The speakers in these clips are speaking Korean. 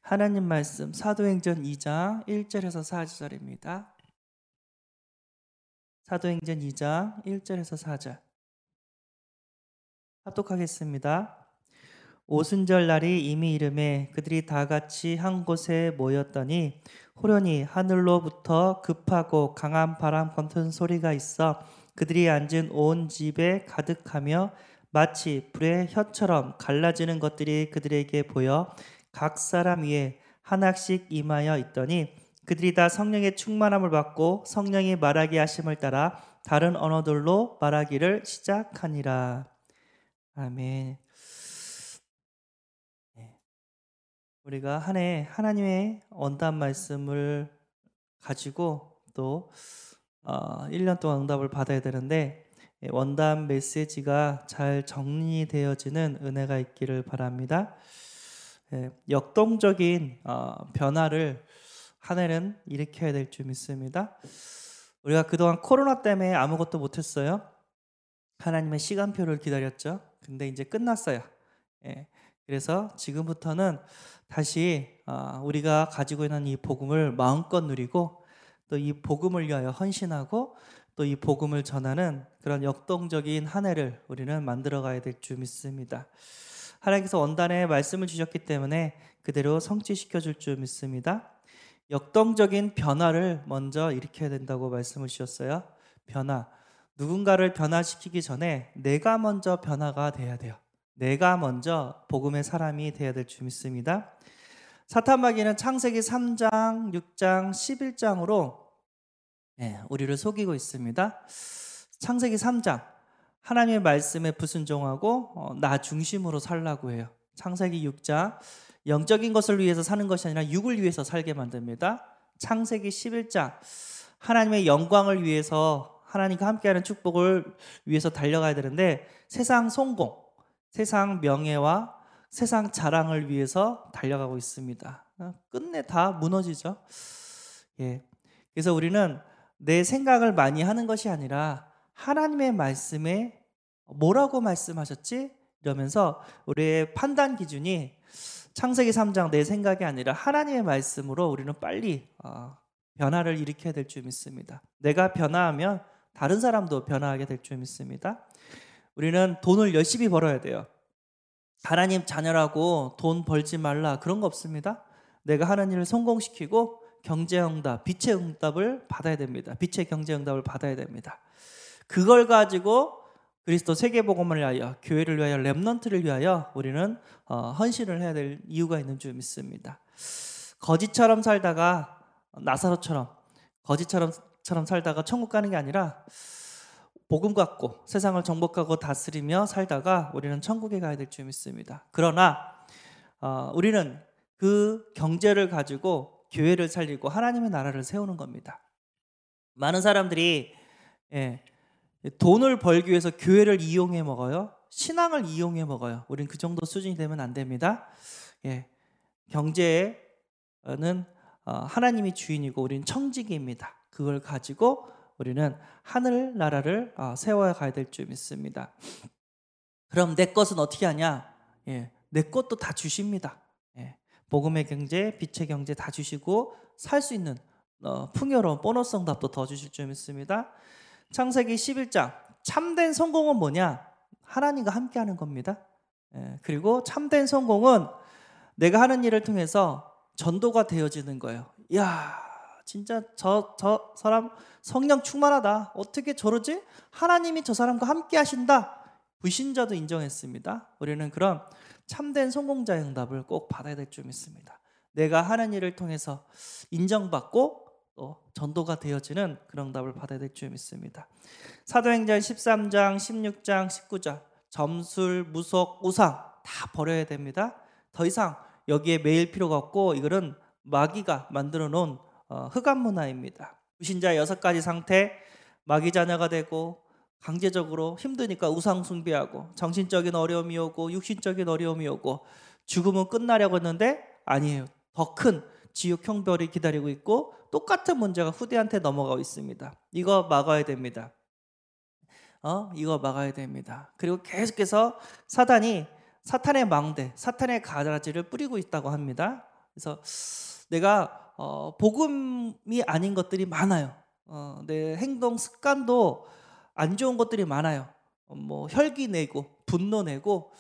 하나님 말씀 사도행전 2장 1절에서 4절입니다. 사도행전 2장 1절에서 4절 합독하겠습니다. 오순절 날이 이미 이름에 그들이 다 같이 한 곳에 모였더니 호련히 하늘로부터 급하고 강한 바람 같은 소리가 있어 그들이 앉은 온 집에 가득하며 마치 불의 혀처럼 갈라지는 것들이 그들에게 보여 각 사람 위에 하나씩 임하여 있더니 그들이 다 성령의 충만함을 받고 성령이 말하게 하심을 따라 다른 언어들로 말하기를 시작하니라. 아멘. 우리가 한 해 하나님의 원단 말씀을 가지고 또 1년 동안 응답을 받아야 되는데 원단 메시지가 잘 정리되어지는 은혜가 있기를 바랍니다. 역동적인 변화를 한 해는 일으켜야 될 줄 믿습니다. 우리가 그동안 코로나 때문에 아무것도 못했어요. 하나님의 시간표를 기다렸죠. 근데 이제 끝났어요. 그래서 지금부터는 다시 우리가 가지고 있는 이 복음을 마음껏 누리고 또 이 복음을 위하여 헌신하고 또 이 복음을 전하는 그런 역동적인 한 해를 우리는 만들어 가야 될 줄 믿습니다. 하나님께서 원단에 말씀을 주셨기 때문에 그대로 성취시켜 줄 줄 믿습니다. 역동적인 변화를 먼저 일으켜야 된다고 말씀을 주셨어요. 변화. 누군가를 변화시키기 전에 내가 먼저 변화가 돼야 돼요. 내가 먼저 복음의 사람이 돼야 될 줄 믿습니다. 사탄마귀는 창세기 3장, 6장, 11장으로 우리를 속이고 있습니다. 창세기 3장 하나님의 말씀에 불순종하고 나 중심으로 살라고 해요. 창세기 6장 영적인 것을 위해서 사는 것이 아니라 육을 위해서 살게 만듭니다. 창세기 11장 하나님의 영광을 위해서 하나님과 함께하는 축복을 위해서 달려가야 되는데 세상 성공, 세상 명예와 세상 자랑을 위해서 달려가고 있습니다. 끝내 다 무너지죠. 그래서 우리는 내 생각을 많이 하는 것이 아니라 하나님의 말씀에 뭐라고 말씀하셨지? 이러면서 우리의 판단 기준이 창세기 3장 내 생각이 아니라 하나님의 말씀으로 우리는 빨리 변화를 일으켜야 될 줄 믿습니다. 내가 변화하면 다른 사람도 변화하게 될 줄 믿습니다. 우리는 돈을 열심히 벌어야 돼요. 하나님 자녀라고 돈 벌지 말라 그런 거 없습니다. 내가 하는 일을 성공시키고 경제응답, 빛의 응답을 받아야 됩니다. 빛의 경제응답을 받아야 됩니다. 그걸 가지고 그리스도 세계복음을 위하여, 교회를 위하여, 렘넌트를 위하여 우리는 헌신을 해야 될 이유가 있는 줄 믿습니다. 거지처럼 살다가 나사로처럼 거지처럼 살다가 천국 가는 게 아니라 복음 갖고 세상을 정복하고 다스리며 살다가 우리는 천국에 가야 될 줄 믿습니다. 그러나 우리는 그 경제를 가지고 교회를 살리고 하나님의 나라를 세우는 겁니다. 많은 사람들이 돈을 벌기 위해서 교회를 이용해 먹어요. 신앙을 이용해 먹어요. 우리는 그 정도 수준이 되면 안 됩니다. 경제는 하나님이 주인이고 우리는 청지기입니다. 그걸 가지고 우리는 하늘 나라를 세워야 가야 될 줄 믿습니다. 그럼 내 것은 어떻게 하냐? 내 것도 다 주십니다. 복음의 경제, 빛의 경제 다 주시고 살 수 있는 풍요로운 보너스 응답도 더 주실 줄 믿습니다. 창세기 11장 참된 성공은 뭐냐? 하나님과 함께하는 겁니다. 그리고 참된 성공은 내가 하는 일을 통해서 전도가 되어지는 거예요. 이야, 진짜 저 사람 성령 충만하다. 어떻게 저러지? 하나님이 저 사람과 함께 하신다. 불신자도 인정했습니다. 우리는 그런 참된 성공자의 응답을 꼭 받아야 될 줄 믿습니다. 내가 하는 일을 통해서 인정받고 또 전도가 되어지는 그런 응답을 받아야 될 줄 믿습니다. 사도행전 13장, 16장, 19장 점술, 무속, 우상 다 버려야 됩니다. 더 이상 여기에 매일 필요가 없고 이거는 마귀가 만들어 놓은 흑암 문화입니다. 불신자 6가지 상태, 마귀 자녀가 되고 강제적으로 힘드니까 우상 숭배하고 정신적인 어려움이 오고 육신적인 어려움이 오고 죽음은 끝나려고 했는데 아니에요. 더 큰 지옥 형벌이 기다리고 있고 똑같은 문제가 후대한테 넘어가고 있습니다. 이거 막아야 됩니다. 이거 막아야 됩니다. 그리고 계속해서 사탄의 망대, 사탄의 가라지를 뿌리고 있다고 합니다. 그래서 내가 복음이 아닌 것들이 많아요. 내 행동 습관도 안 좋은 것들이 많아요. 뭐 혈기 내고 분노 내고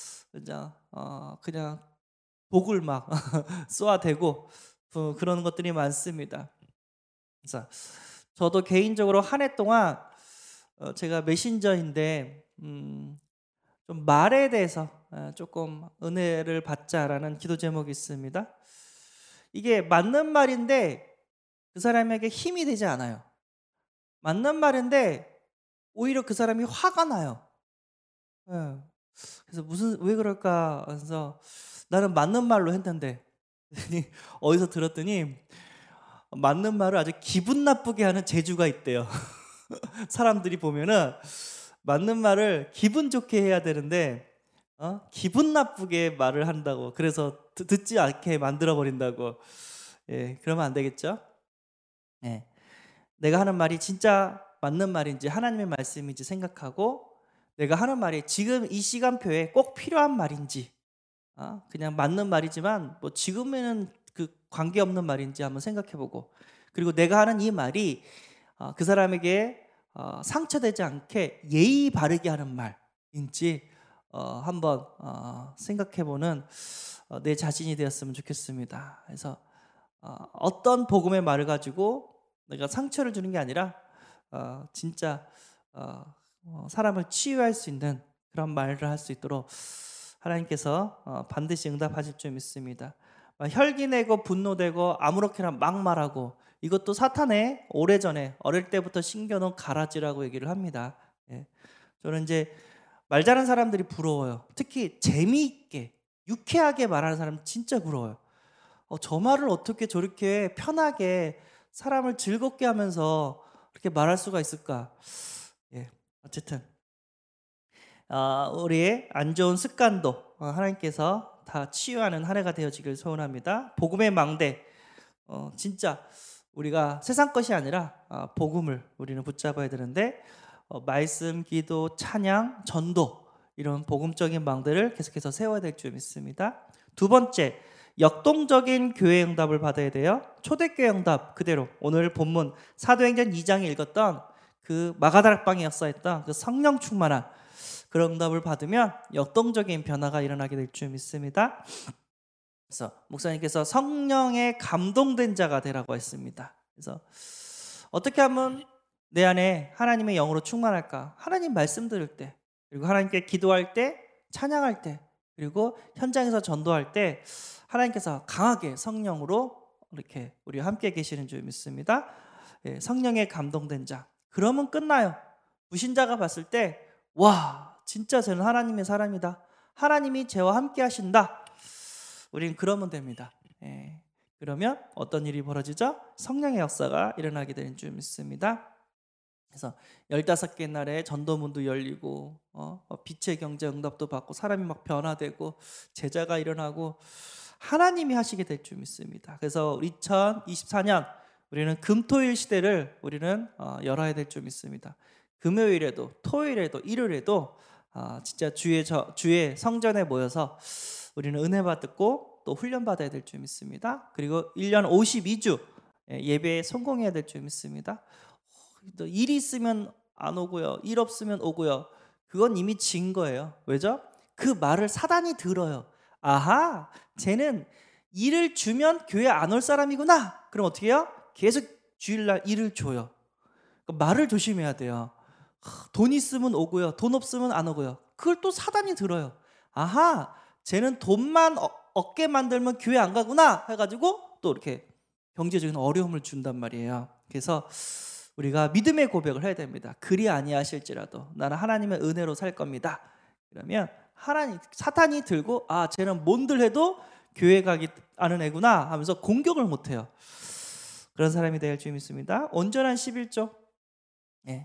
그냥 복을 막 쏘아대고 그런 것들이 많습니다. 그래서 저도 개인적으로 한 해 동안 제가 메신저인데 좀 말에 대해서 조금 은혜를 받자라는 기도 제목이 있습니다. 이게 맞는 말인데 그 사람에게 힘이 되지 않아요. 맞는 말인데 오히려 그 사람이 화가 나요. 예. 그래서 왜 그럴까 해서 나는 맞는 말로 했는데 어디서 들었더니 맞는 말을 아주 기분 나쁘게 하는 재주가 있대요. 사람들이 보면은 맞는 말을 기분 좋게 해야 되는데 기분 나쁘게 말을 한다고. 그래서 듣지 않게 만들어 버린다고. 예, 그러면 안 되겠죠? 예. 내가 하는 말이 진짜 맞는 말인지 하나님의 말씀인지 생각하고, 내가 하는 말이 지금 이 시간표에 꼭 필요한 말인지, 그냥 맞는 말이지만 뭐 지금에는 그 관계없는 말인지 한번 생각해보고, 그리고 내가 하는 이 말이 그 사람에게 상처되지 않게 예의 바르게 하는 말인지 한번 생각해보는 내 자신이 되었으면 좋겠습니다. 그래서 어떤 복음의 말을 가지고 내가 상처를 주는 게 아니라 진짜 사람을 치유할 수 있는 그런 말을 할 수 있도록 하나님께서 반드시 응답하실 줄 믿습니다. 혈기내고 분노되고 아무렇게나 막 말하고, 이것도 사탄의 오래전에 어릴 때부터 신겨놓은 가라지라고 얘기를 합니다. 예. 저는 이제 말 잘하는 사람들이 부러워요. 특히 재미있게 유쾌하게 말하는 사람 진짜 부러워요. 저 말을 어떻게 저렇게 편하게 사람을 즐겁게 하면서 그렇게 말할 수가 있을까? 예, 어쨌든 우리의 안 좋은 습관도 하나님께서 다 치유하는 한 해가 되어지길 소원합니다. 복음의 망대, 진짜 우리가 세상 것이 아니라 복음을 우리는 붙잡아야 되는데, 말씀, 기도, 찬양, 전도, 이런 복음적인 망대를 계속해서 세워야 될 줄 믿습니다. 두 번째, 역동적인 교회 응답을 받아야 돼요. 초대교회 응답 그대로 오늘 본문 사도행전 2장에 읽었던 그 마가다락방에 역사했던 그 성령 충만한 그런 응답을 받으면 역동적인 변화가 일어나게 될 줄 믿습니다. 그래서 목사님께서 성령에 감동된 자가 되라고 했습니다. 그래서 어떻게 하면 내 안에 하나님의 영으로 충만할까? 하나님 말씀 들을 때, 그리고 하나님께 기도할 때, 찬양할 때, 그리고 현장에서 전도할 때 하나님께서 강하게 성령으로 이렇게 우리와 함께 계시는 줄 믿습니다. 예, 성령에 감동된 자. 그러면 끝나요. 불신자가 봤을 때 와, 진짜 저는 하나님의 사람이다. 하나님이 저와 함께 하신다. 우린 그러면 됩니다. 예, 그러면 어떤 일이 벌어지죠? 성령의 역사가 일어나게 되는 줄 믿습니다. 그래서 15개 날에 전도문도 열리고 빛의 경제 응답도 받고 사람이 막 변화되고 제자가 일어나고 하나님이 하시게 될 줄 믿습니다. 그래서 2024년 우리는 금토일 시대를 우리는 열어야 될 줄 믿습니다. 금요일에도 토요일에도 일요일에도 진짜 주의 성전에 모여서 우리는 은혜 받고 또 훈련 받아야 될 줄 믿습니다. 그리고 1년 52주 예배에 성공해야 될 줄 믿습니다. 일 있으면 안 오고요, 일 없으면 오고요. 그건 이미 진 거예요. 왜죠? 그 말을 사단이 들어요. 아하, 쟤는 일을 주면 교회 안 올 사람이구나. 그럼 어떻게 해요? 계속 주일날 일을 줘요. 그러니까 말을 조심해야 돼요. 돈 있으면 오고요, 돈 없으면 안 오고요. 그걸 또 사단이 들어요. 아하, 쟤는 돈만 얻게 만들면 교회 안 가구나 해가지고 또 이렇게 경제적인 어려움을 준단 말이에요. 그래서 우리가 믿음의 고백을 해야 됩니다. 그리 아니하실지라도 나는 하나님의 은혜로 살 겁니다. 그러면 사탄이 들고 쟤는 뭔들 해도 교회 가기 아는 애구나 하면서 공격을 못해요. 그런 사람이 될 줄 믿습니다. 온전한 11조. 예.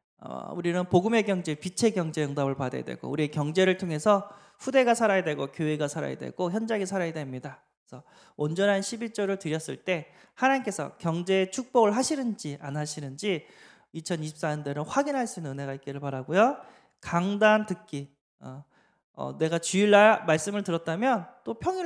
우리는 복음의 경제, 빛의 경제 응답을 받아야 되고, 우리의 경제를 통해서 후대가 살아야 되고 교회가 살아야 되고 현장이 살아야 됩니다. 그래서 온전한 11조를 드렸을 때 하나님께서 경제의 축복을 하시는지 안 하시는지 2024년도에는 확인할 수 있는 은혜가 있기를 바라고요. 강단 듣기. 내가 주일날 말씀을 들었다면 또 평일날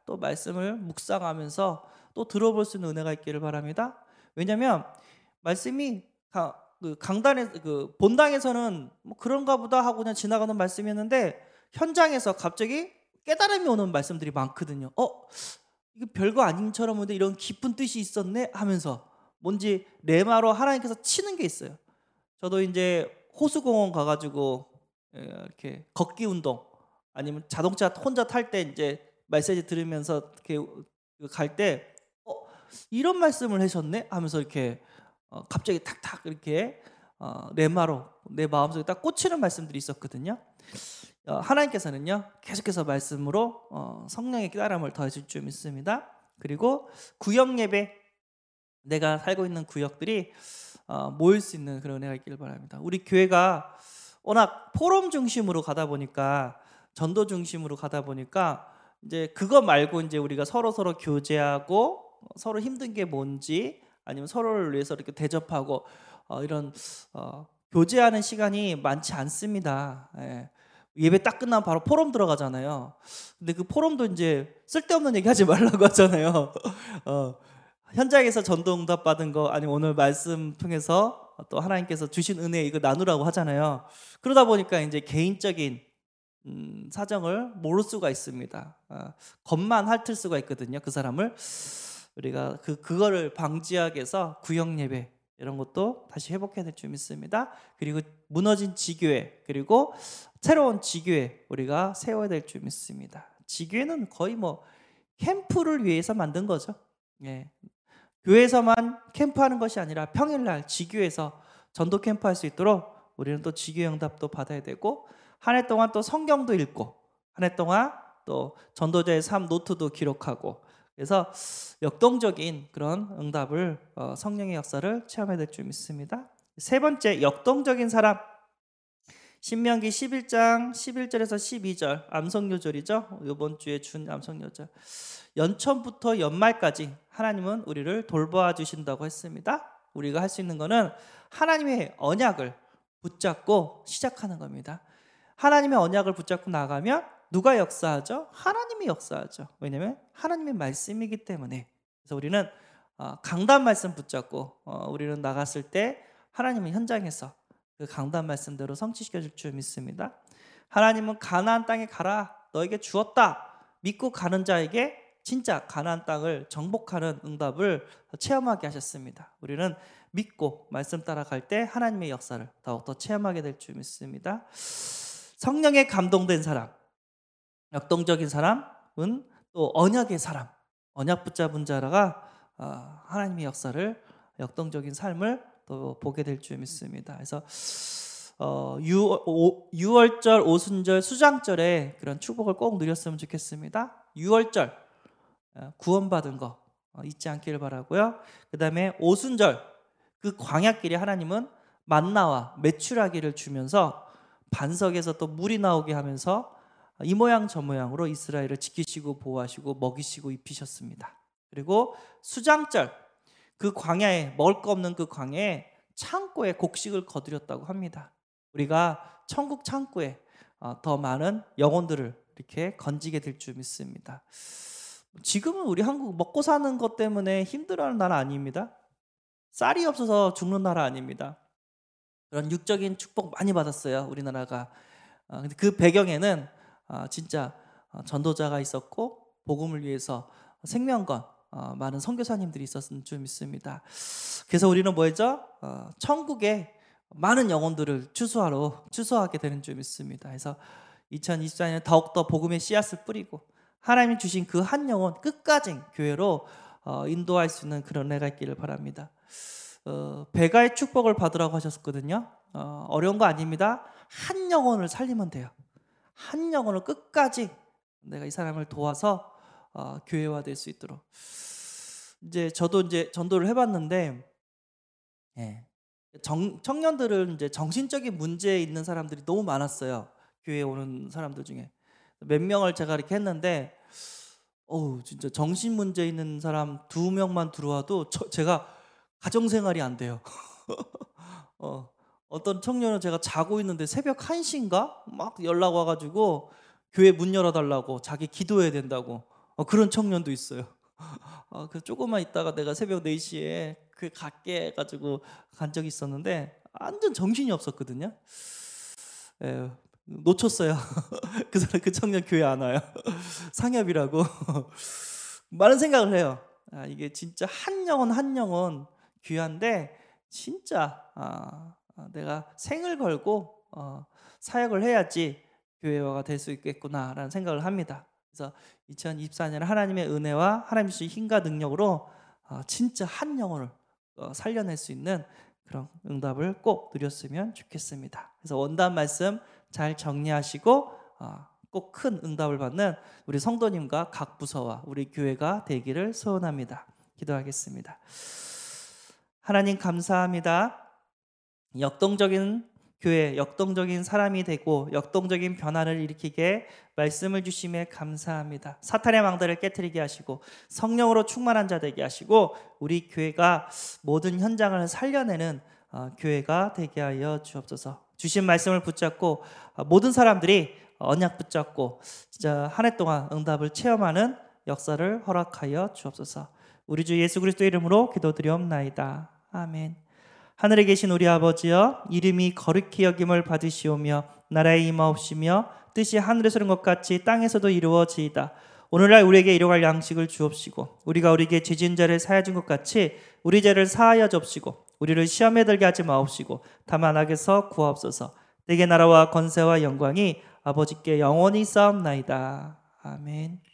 또 말씀을 묵상하면서 또 들어볼 수 있는 은혜가 있기를 바랍니다. 왜냐하면 말씀이 그 강단에 그 본당에서는 뭐 그런가 보다 하고 그냥 지나가는 말씀이었는데 현장에서 갑자기 깨달음이 오는 말씀들이 많거든요. 이거 별거 아닌처럼 보는데 이런 깊은 뜻이 있었네 하면서 뭔지 레마로 하나님께서 치는 게 있어요. 저도 이제 호수공원 가가지고 이렇게 걷기 운동 아니면 자동차 혼자 탈 때 이제 메시지 들으면서 이렇게 갈 때 이런 말씀을 하셨네 하면서 이렇게 갑자기 탁탁 이렇게 레마로 내 마음속에 딱 꽂히는 말씀들이 있었거든요. 하나님께서는요 계속해서 말씀으로 성령의 깨달음을 더해줄 줄 믿습니다. 그리고 구역 예배, 내가 살고 있는 구역들이 모일 수 있는 그런 은혜가 있기를 바랍니다. 우리 교회가 워낙 포럼 중심으로 가다 보니까, 전도 중심으로 가다 보니까 이제 그거 말고 이제 우리가 서로 교제하고 서로 힘든 게 뭔지 아니면 서로를 위해서 이렇게 대접하고 이런 교제하는 시간이 많지 않습니다. 예배 딱 끝나면 바로 포럼 들어가잖아요. 근데 그 포럼도 이제 쓸데없는 얘기 하지 말라고 하잖아요. 현장에서 전도응답 받은 거 아니면 오늘 말씀 통해서 또 하나님께서 주신 은혜 이거 나누라고 하잖아요. 그러다 보니까 이제 개인적인 사정을 모를 수가 있습니다. 겉만 핥을 수가 있거든요. 그 사람을 우리가 그거를 방지하기 위해서 구역 예배 이런 것도 다시 회복해야 될 줄 믿습니다. 그리고 무너진 지교회, 그리고 새로운 지교회 우리가 세워야 될 줄 믿습니다. 지교회는 거의 뭐 캠프를 위해서 만든 거죠. 교회에서만 캠프하는 것이 아니라 평일날 지교회에서 전도 캠프할 수 있도록 우리는 또 지교회 응답도 받아야 되고, 한 해 동안 또 성경도 읽고, 한 해 동안 또 전도자의 삶 노트도 기록하고, 그래서 역동적인 그런 응답을 성령의 역사를 체험해야 될 줄 믿습니다. 세 번째, 역동적인 사람. 신명기 11장 11절에서 12절 암송요절이죠. 이번 주에 준 암송요절. 연초부터 연말까지 하나님은 우리를 돌봐 주신다고 했습니다. 우리가 할 수 있는 거는 하나님의 언약을 붙잡고 시작하는 겁니다. 하나님의 언약을 붙잡고 나가면 누가 역사하죠? 하나님이 역사하죠. 왜냐하면 하나님의 말씀이기 때문에. 그래서 우리는 강단 말씀 붙잡고 우리는 나갔을 때 하나님은 현장에서 그 강단 말씀대로 성취시켜 줄 줄 믿습니다. 하나님은 가나안 땅에 가라 너에게 주었다 믿고 가는 자에게 진짜 가나안 땅을 정복하는 응답을 체험하게 하셨습니다. 우리는 믿고 말씀 따라갈 때 하나님의 역사를 더욱더 체험하게 될 줄 믿습니다. 성령에 감동된 사람, 역동적인 사람은 또 언약의 사람, 언약 붙잡은 자라가 하나님의 역사를, 역동적인 삶을 또 보게 될 줄 믿습니다. 그래서 6월절, 오순절, 수장절에 그런 축복을 꼭 누렸으면 좋겠습니다. 6월절 구원받은 거 잊지 않기를 바라고요. 그 다음에 오순절, 그 광야길에 하나님은 만나와 메추라기를 주면서 반석에서 또 물이 나오게 하면서 이 모양 저 모양으로 이스라엘을 지키시고 보호하시고 먹이시고 입히셨습니다. 그리고 수장절, 그 광야에, 먹을 거 없는 그 광야에 창고에 곡식을 거두렸다고 합니다. 우리가 천국 창고에 더 많은 영혼들을 이렇게 건지게 될 줄 믿습니다. 지금은 우리 한국 먹고 사는 것 때문에 힘들어하는 나라 아닙니다. 쌀이 없어서 죽는 나라 아닙니다. 그런 육적인 축복 많이 받았어요, 우리나라가. 근데 그 배경에는 진짜 전도자가 있었고 복음을 위해서 생명건 많은 선교사님들이 있었을 줄 믿습니다. 그래서 우리는 뭐죠? 천국에 많은 영혼들을 추수하게 되는 줄 믿습니다. 그래서 2024년에 더욱더 복음의 씨앗을 뿌리고 하나님이 주신 그 한 영혼 끝까지 교회로 인도할 수 있는 그런 은혜가 있기를 바랍니다. 배가의 축복을 받으라고 하셨거든요. 어려운 거 아닙니다. 한 영혼을 살리면 돼요. 한 영혼을 끝까지 내가 이 사람을 도와서 교회화될 수 있도록. 저도 이제 전도를 해봤는데, 청년들은 이제 정신적인 문제 있는 사람들이 너무 많았어요. 교회에 오는 사람들 중에 몇 명을 제가 이렇게 했는데, 진짜 정신 문제 있는 사람 2명만 들어와도 제가 가정생활이 안 돼요. 어떤 청년은 제가 자고 있는데 새벽 1시인가 막 연락 와가지고 교회 문 열어달라고, 자기 기도해야 된다고. 그런 청년도 있어요. 그 조금만 있다가 내가 새벽 4시에 그 갈게 해가지고 간 적이 있었는데 완전 정신이 없었거든요. 놓쳤어요. 그 청년 교회 안 와요. 상엽이라고. 많은 생각을 해요. 이게 진짜 한 영혼 귀한데 진짜 내가 생을 걸고 사역을 해야지 교회화가 될 수 있겠구나라는 생각을 합니다. 그래서 2024년 하나님의 은혜와 하나님 주신 힘과 능력으로 진짜 한 영혼을 살려낼 수 있는 그런 응답을 꼭 누렸으면 좋겠습니다. 그래서 원단 말씀 잘 정리하시고 꼭 큰 응답을 받는 우리 성도님과 각 부서와 우리 교회가 되기를 소원합니다. 기도하겠습니다. 하나님 감사합니다. 역동적인 교회, 역동적인 사람이 되고 역동적인 변화를 일으키게 말씀을 주심에 감사합니다. 사탄의 망대를 깨트리게 하시고 성령으로 충만한 자 되게 하시고 우리 교회가 모든 현장을 살려내는 교회가 되게 하여 주옵소서. 주신 말씀을 붙잡고 모든 사람들이 언약 붙잡고 진짜 한 해 동안 응답을 체험하는 역사를 허락하여 주옵소서. 우리 주 예수 그리스도 이름으로 기도드리옵나이다. 아멘. 하늘에 계신 우리 아버지여, 이름이 거룩히 여김을 받으시오며 나라의 임하옵시며 뜻이 하늘에서 이룬 것 같이 땅에서도 이루어지이다. 오늘날 우리에게 일용할 양식을 주옵시고 우리가 우리에게 죄진 자를 사하여 준 것 같이 우리 죄를 사하여 줍시고 우리를 시험에 들게 하지 마옵시고 다만 악에서 구하옵소서. 내게 나라와 권세와 영광이 아버지께 영원히 쌓옵나이다. 아멘.